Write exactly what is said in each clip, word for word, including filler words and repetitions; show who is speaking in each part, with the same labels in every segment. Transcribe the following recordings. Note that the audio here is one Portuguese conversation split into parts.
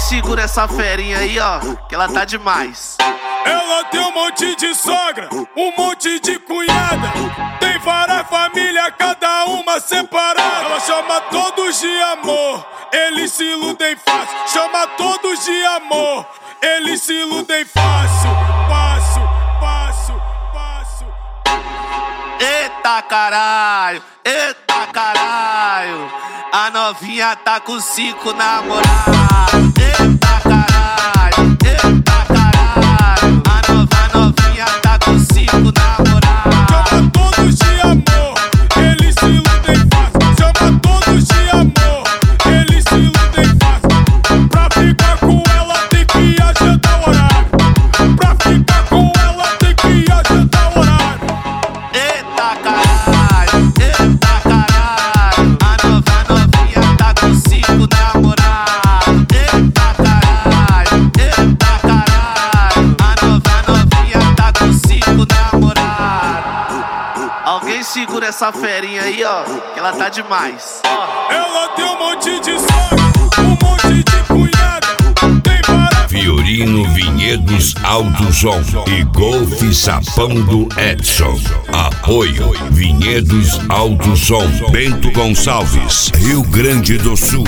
Speaker 1: segura essa ferinha aí, ó, que ela tá demais.
Speaker 2: Ela tem um monte de sogra, um monte de cunhada, tem várias famílias, cada uma separada. Ela chama todos de amor, eles se iludem fácil. Chama todos de amor, eles se iludem fácil. Fácil, fácil, fácil.
Speaker 1: Eita caralho, eita caralho, a novinha tá com cinco namorados. Eita caralho, eita caralho, a nova a novinha tá com cinco namorados.
Speaker 2: Chama todos de amor, eles se iludem fácil. Chama todos de amor, eles se iludem fácil. Pra ficar com ela tem que agendar o horário. Pra ficar com ela tem que agendar o horário.
Speaker 1: Eita caralho, eita caralho, a nova a novinha tá com cinco namorados. Eita caralho, eita caralho, a nova a novinha tá com cinco namorados. Alguém segura essa ferinha aí, ó, que ela tá demais.
Speaker 2: Ela tem um monte de sogra, um monte de cunhada, tem várias.
Speaker 3: Fiorino Vinhedos Autosom e Golf Sapão do Edson. Apoio Vinhedos Autosom, Bento Gonçalves, Rio Grande do Sul.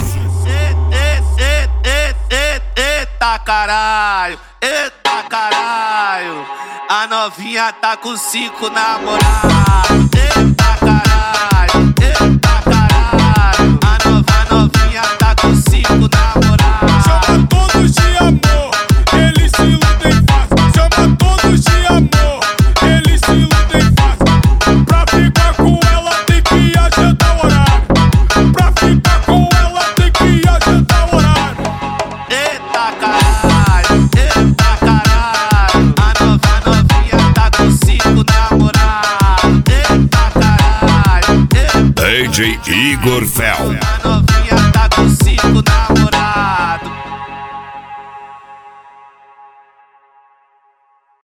Speaker 1: Eita caralho, eita caralho, a novinha tá com cinco namorados. Eita caralho, eita caralho, a nova a novinha tá com cinco namorados.
Speaker 2: Chama todos de amor, eles se iludem fácil. Chama todos de amor, eles se iludem fácil. Pra ficar com ela tem que agendar o horário. Pra ficar com ela tem que agendar o horário.
Speaker 1: Eita caralho, eita caralho, a nova a novinha tá com cinco namorados. Eita caralho, eita
Speaker 3: D J Igor Fel.
Speaker 1: a novinha tá com cinco